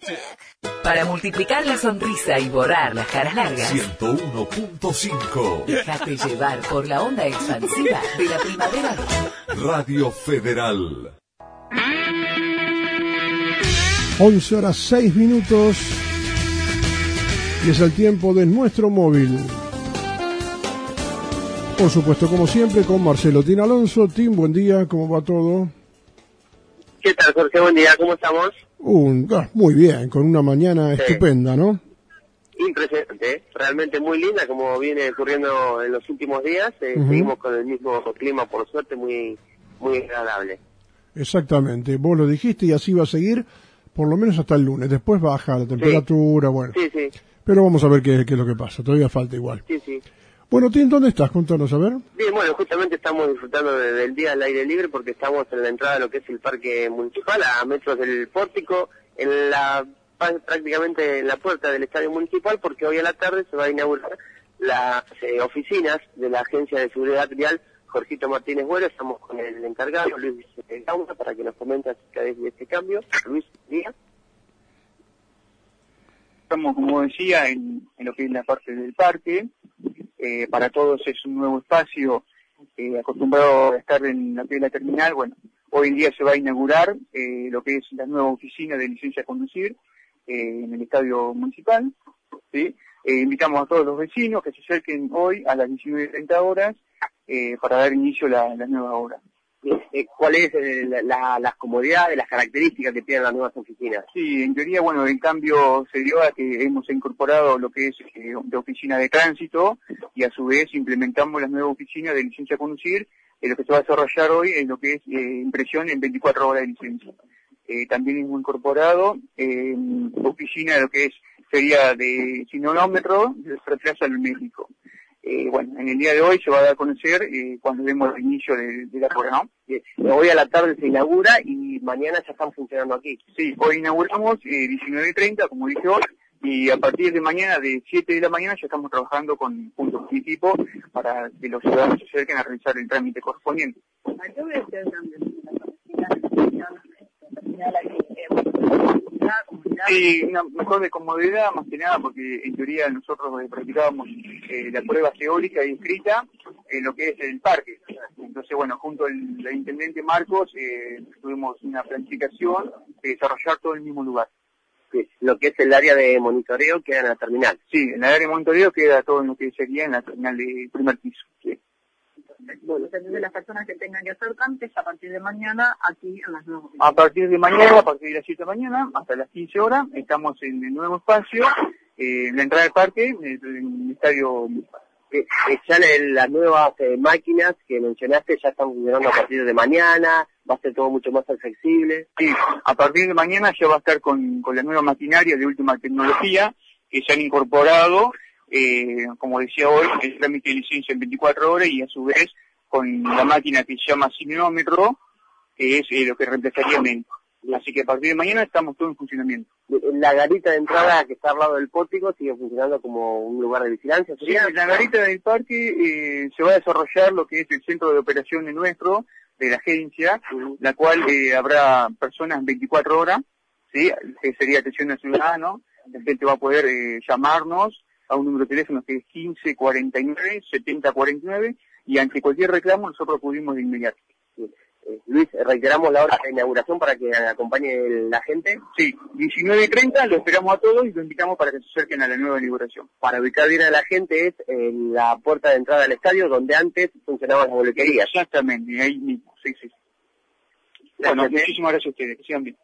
Para multiplicar la sonrisa y borrar las caras largas, 101.5. déjate llevar por la onda expansiva de la primavera. Radio Federal. 11:06 y es el tiempo de nuestro móvil. Por supuesto, como siempre, con Marcelo Tin Alonso. Tim, buen día, ¿cómo va todo? ¿Qué tal, Jorge? Buen día, ¿cómo estamos? Muy bien, con una mañana estupenda, ¿no? Impresionante, realmente muy linda, como viene ocurriendo en los últimos días. Seguimos con el mismo clima, por suerte, muy agradable. Exactamente, vos lo dijiste y así va a seguir por lo menos hasta el lunes. Después baja la temperatura, bueno. Sí. Pero vamos a ver qué es lo que pasa, todavía falta igual. Sí. Bueno, Tim, ¿dónde estás? Contanos, a ver. Bien, bueno, justamente estamos disfrutando del día al aire libre porque estamos en la entrada de lo que es el parque municipal, a metros del pórtico, prácticamente en la puerta del estadio municipal, porque hoy a la tarde se va a inaugurar las oficinas de la Agencia de Seguridad Vial Jorgito Martínez Güero. Estamos con el encargado, Luis Gauna, para que nos comente acerca de este cambio. Luis, Díaz. Estamos, como decía, en lo que es la parte del parque. Para todos es un nuevo espacio, acostumbrado a estar en la la terminal. Bueno, hoy en día se va a inaugurar lo que es la nueva oficina de licencia a conducir en el estadio municipal. ¿Sí? Invitamos a todos los vecinos que se acerquen hoy a las 19:30 horas para dar inicio a la nueva obra. ¿Cuál es las comodidades, las características que tienen las nuevas oficinas? Sí, en teoría, bueno, el cambio se dio a que hemos incorporado lo que es de oficina de tránsito y a su vez implementamos las nuevas oficinas de licencia a conducir. Lo que se va a desarrollar hoy es lo que es impresión en 24 horas de licencia. También hemos incorporado oficina de lo que sería de sinonómetro, de reemplazo al médico. Bueno, en el día de hoy se va a dar a conocer cuando demos el inicio de la obra, ¿no? Hoy a la tarde se inaugura y mañana ya están funcionando aquí. Sí, hoy inauguramos 19:30, como dije hoy, y a partir de mañana, de 7 de la mañana, ya estamos trabajando junto con mi equipo para que los ciudadanos se acerquen a realizar el trámite correspondiente. Sí, una mejor de comodidad, más que nada, porque en teoría nosotros practicábamos la prueba teórica y escrita en lo que es el parque. Entonces, bueno, junto al intendente Marcos tuvimos una planificación de desarrollar todo en el mismo lugar. Sí, lo que es el área de monitoreo queda en la terminal. Sí, en el área de monitoreo queda todo en lo que sería en la terminal de primer piso. Sí. Bueno, entonces las personas que tengan que hacer trámites a partir de mañana aquí en las nuevas. A partir de mañana, a partir de las 7 de la mañana, hasta las 15 horas, estamos en el nuevo espacio, en la entrada del parque, en el estadio. Ya las nuevas máquinas que mencionaste ya están funcionando a partir de mañana, va a ser todo mucho más accesible. Sí, a partir de mañana ya va a estar con la nueva maquinaria de última tecnología que se han incorporado. Como decía hoy, el trámite de licencia en 24 horas y a su vez con la máquina que se llama sinómetro, que es lo que reemplazaría médico. Así que a partir de mañana estamos todos en funcionamiento. La garita de entrada que está al lado del pórtico sigue funcionando como un lugar de vigilancia, ¿sería? Sí, la garita del parque se va a desarrollar lo que es el centro de operaciones nuestro, de la agencia, la cual habrá personas 24 horas, ¿sí? Que sería atención al ciudadano. La gente va a poder llamarnos a un número de teléfono que es 1549-7049 y ante cualquier reclamo nosotros acudimos de inmediato. Luis, reiteramos la hora de inauguración para que acompañe la gente. Sí, 19:30, lo esperamos a todos y lo invitamos para que se acerquen a la nueva inauguración. Para ubicar bien a la gente es en la puerta de entrada al estadio donde antes funcionaban las boleterías. Exactamente, ahí mismo, sí. Gracias, bueno, muchísimas gracias a ustedes, que sigan bien.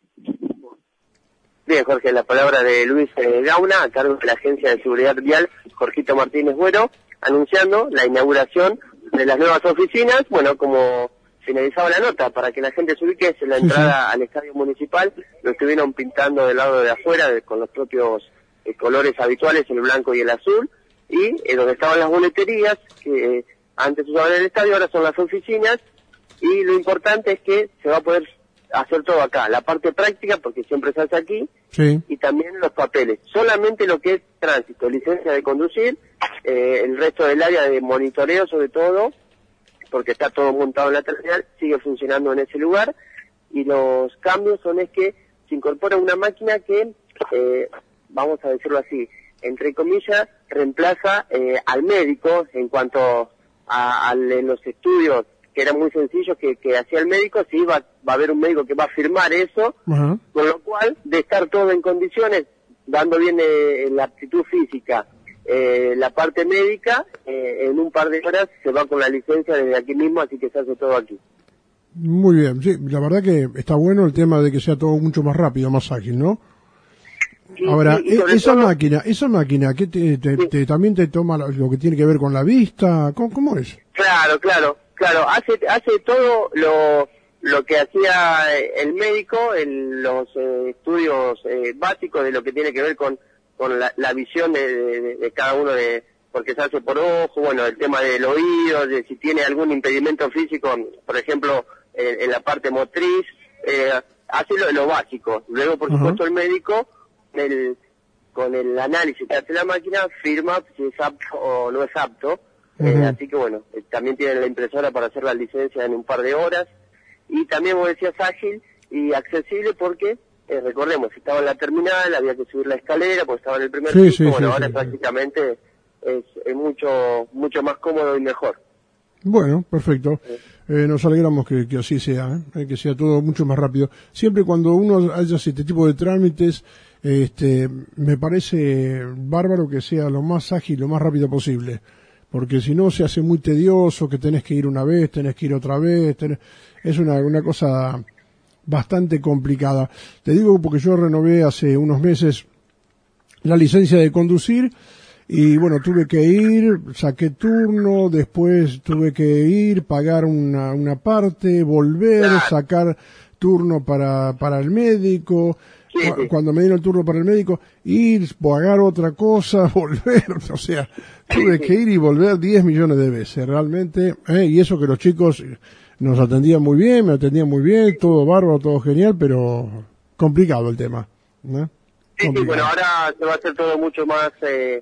Bien, Jorge, la palabra de Luis Gauna, a cargo de la Agencia de Seguridad Vial Jorgito Martínez Güero, anunciando la inauguración de las nuevas oficinas. Bueno, como finalizaba la nota, para que la gente se ubique, es la entrada al estadio municipal, lo estuvieron pintando del lado de afuera con los propios colores habituales, el blanco y el azul, y donde estaban las boleterías, que antes usaban el estadio, ahora son las oficinas, y lo importante es que se va a poder hacer todo acá, la parte práctica, porque siempre se hace aquí, y también los papeles, solamente lo que es tránsito, licencia de conducir, el resto del área de monitoreo sobre todo, porque está todo montado en la terminal, sigue funcionando en ese lugar, y los cambios son que se incorpora una máquina que, vamos a decirlo así, entre comillas, reemplaza al médico en cuanto a los estudios que eran muy sencillos que hacía el médico. Sí, va a haber un médico que va a firmar eso, Ajá. con lo cual, de estar todo en condiciones, dando bien la aptitud física, la parte médica, en un par de horas se va con la licencia desde aquí mismo, así que se hace todo aquí. Muy bien, sí, la verdad que está bueno el tema de que sea todo mucho más rápido, más ágil, ¿no? Sí, Ahora, sí, y sobre esa todo- máquina, ¿qué también te toma lo que tiene que ver con la vista? ¿Cómo es? Claro, hace todo lo que hacía el médico en los estudios básicos de lo que tiene que ver con la visión de cada uno, porque se hace por ojo, bueno, el tema del oído, de si tiene algún impedimento físico, por ejemplo, en la parte motriz, hace lo básico. Luego, por Ajá. supuesto, el médico, con el análisis que hace la máquina, firma si es apto o no es apto. Ujú. Así que bueno, también tienen la impresora para hacer la licencia en un par de horas. Y también, vos decías, ágil y accesible porque, recordemos, estaba en la terminal, había que subir la escalera porque estaba en el primer Sí, piso. sí, Bueno, sí, ahora sí, prácticamente es mucho más cómodo y mejor. Bueno, perfecto. Nos alegramos que así sea, que sea todo mucho más rápido. Siempre cuando uno haya este tipo de trámites, me parece bárbaro que sea lo más ágil, lo más rápido posible. Porque si no se hace muy tedioso, que tenés que ir una vez, tenés que ir otra vez, es una cosa bastante complicada. Te digo porque yo renové hace unos meses la licencia de conducir y bueno, tuve que ir, saqué turno, después tuve que ir, pagar una parte, volver, Claro. sacar turno para el médico. Sí, sí. Cuando me dieron el turno para el médico, ir, pagar otra cosa, volver, o sea, tuve que ir y volver 10 millones de veces, realmente, y eso que los chicos nos atendían muy bien, me atendían muy bien, todo bárbaro, todo genial, pero complicado el tema, ¿no? Sí, Complicado. bueno, ahora se va a hacer todo mucho más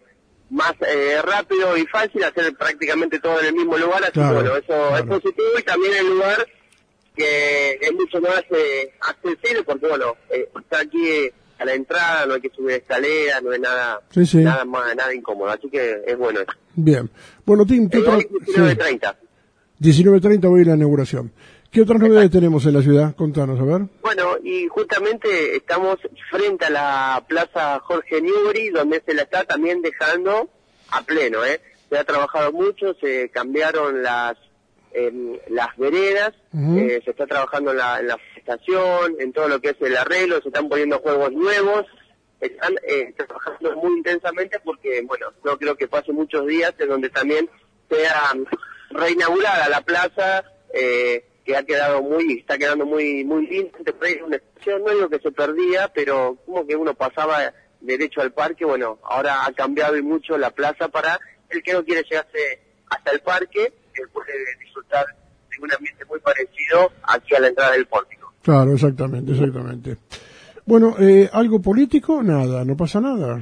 rápido y fácil, hacer prácticamente todo en el mismo lugar, así Claro, que bueno, eso claro. es positivo. Y también el lugar que es mucho más accesible porque bueno, está aquí a la entrada, no hay que subir escaleras, no es nada Sí, sí. nada incómodo, así que es bueno eso. Bien. Bueno, Tim, ¿qué otra? Hoy 19:30. 19:30 voy a la inauguración. ¿Qué otras novedades tenemos en la ciudad? Contanos, a ver. Bueno, y justamente estamos frente a la Plaza Jorge Newbery, donde se la está también dejando a pleno, Se ha trabajado mucho, se cambiaron las veredas, Ujú. se está trabajando en la estación, en todo lo que es el arreglo, se están poniendo juegos nuevos, están trabajando muy intensamente porque, bueno, no creo que pase muchos días en donde también sea reinaugurada la plaza, que está quedando muy linda. Por ahí una estación, no digo que se perdía, pero como que uno pasaba derecho al parque. Bueno, ahora ha cambiado y mucho la plaza para el que no quiere llegarse hasta el parque, que puede disfrutar de un ambiente muy parecido aquí a la entrada del pórtico. Claro, exactamente. Bueno, ¿algo político? Nada, no pasa nada.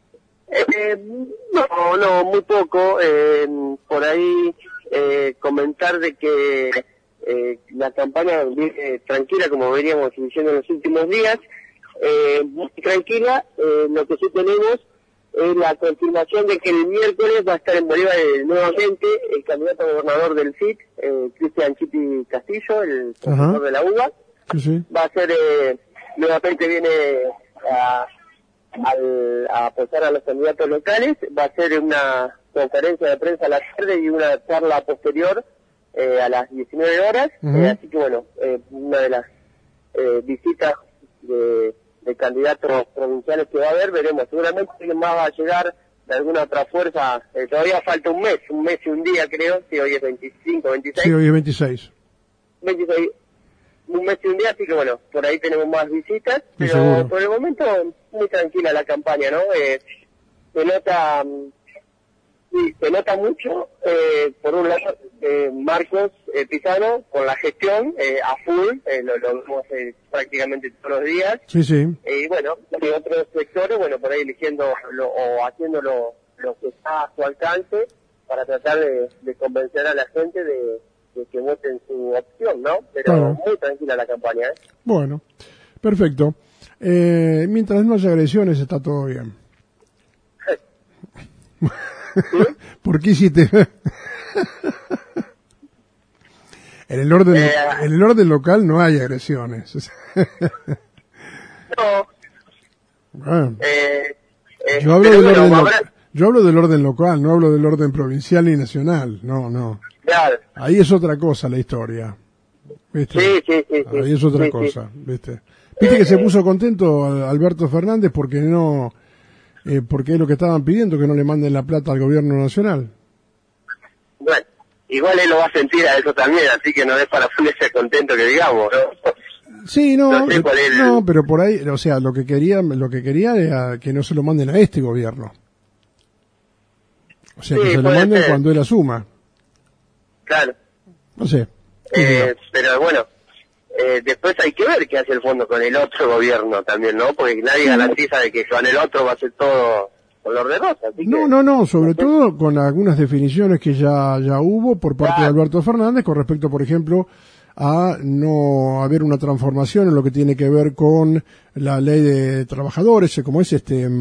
No, muy poco. Por ahí comentar de que la campaña viene tranquila, como veníamos diciendo en los últimos días, muy tranquila. Lo que sí tenemos es la confirmación de que el miércoles va a estar en Bolívar nuevamente el candidato a gobernador del FIT, Cristian Chipi Castillo, el profesor de la UBA. Sí. Va a ser, nuevamente viene a apoyar a los candidatos locales, va a ser una conferencia de prensa a la tarde y una charla posterior a las 19 horas, Ujú. así que bueno, una de las visitas de candidatos provinciales que va a haber, veremos, seguramente alguien más va a llegar de alguna otra fuerza, todavía falta un mes y un día creo, si hoy es 25, 26. Sí, hoy es 26. 26, un mes y un día, así que bueno, por ahí tenemos más visitas, Sí, pero seguro. por el momento muy tranquila la campaña, ¿no? Se nota mucho, por un lado, Marcos Pizano con la gestión a full, lo vemos prácticamente todos los días, Sí. y bueno, de otros sectores, bueno, por ahí eligiendo o haciendo lo que está a su alcance para tratar de convencer a la gente de que voten su opción, ¿no? Pero Claro. muy tranquila la campaña, Bueno, perfecto. Mientras no haya agresiones está todo bien. ¿Por qué hiciste? En el orden local no hay agresiones. No. Bueno, Yo yo hablo del orden local, no hablo del orden provincial ni nacional. No. Claro. Ahí es otra cosa la historia. ¿Viste? Sí. Ahí es otra cosa, ¿viste? Viste que se puso contento Alberto Fernández porque porque es lo que estaban pidiendo, que no le manden la plata al gobierno nacional. Bueno, igual él lo va a sentir a eso también, así que no es para ponerse contento que digamos, ¿no? Sí, No sé cuál es el- no, pero por ahí, o sea, lo que quería era que no se lo manden a este gobierno. O sea, Sí, que se lo puede manden ser. cuando él asuma. Claro. No sé. ¿Qué sé yo? Pero bueno, después hay que ver qué hace el fondo con el otro gobierno también, ¿no? Porque nadie garantiza de que con el otro va a ser todo color de rosa. Así que, No, sobre todo con algunas definiciones que ya hubo por parte de Alberto Fernández con respecto, por ejemplo, a no haber una transformación en lo que tiene que ver con la ley de trabajadores, como es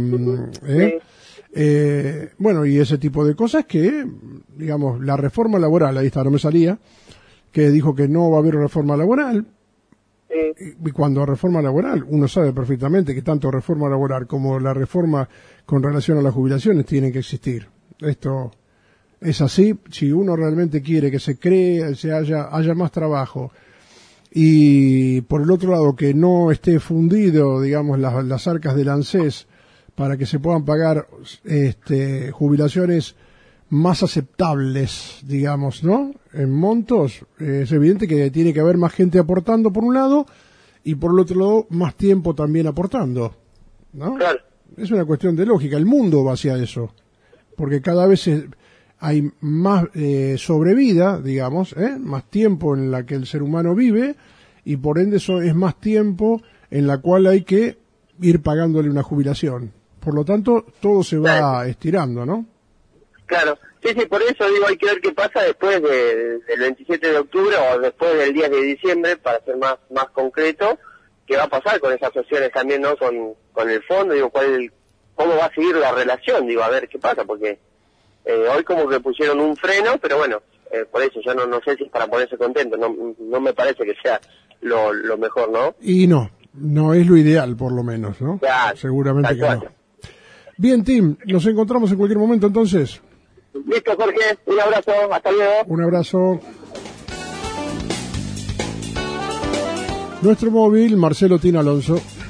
bueno, y ese tipo de cosas que, digamos, la reforma laboral, ahí está, no me salía, que dijo que no va a haber reforma laboral. Y cuando reforma laboral, uno sabe perfectamente que tanto reforma laboral como la reforma con relación a las jubilaciones tienen que existir. Esto es así. Si uno realmente quiere que se cree, haya más trabajo, y por el otro lado que no esté fundido, digamos, las arcas del ANSES para que se puedan pagar jubilaciones más aceptables, digamos, ¿no? En montos, es evidente que tiene que haber más gente aportando por un lado y por el otro lado más tiempo también aportando, ¿no? Claro. Es una cuestión de lógica, el mundo va hacia eso, porque cada vez hay más sobrevida, digamos, más tiempo en la que el ser humano vive y por ende eso es más tiempo en la cual hay que ir pagándole una jubilación. Por lo tanto, todo se va estirando, ¿no? Claro, sí, por eso digo, hay que ver qué pasa después del 27 de octubre o después del 10 de diciembre, para ser más concreto, qué va a pasar con esas cuestiones también, ¿no? Con el fondo, digo, cómo va a seguir la relación, digo, a ver qué pasa, porque hoy como que pusieron un freno, pero bueno, por eso yo no sé si es para ponerse contento, no me parece que sea lo mejor, ¿no? Y no es lo ideal, por lo menos, ¿no? Claro, seguramente tal que cual. no. Bien, Tim, nos encontramos en cualquier momento entonces. Listo, Jorge, un abrazo, hasta luego. Un abrazo. Nuestro móvil, Marcelo Tin Alonso.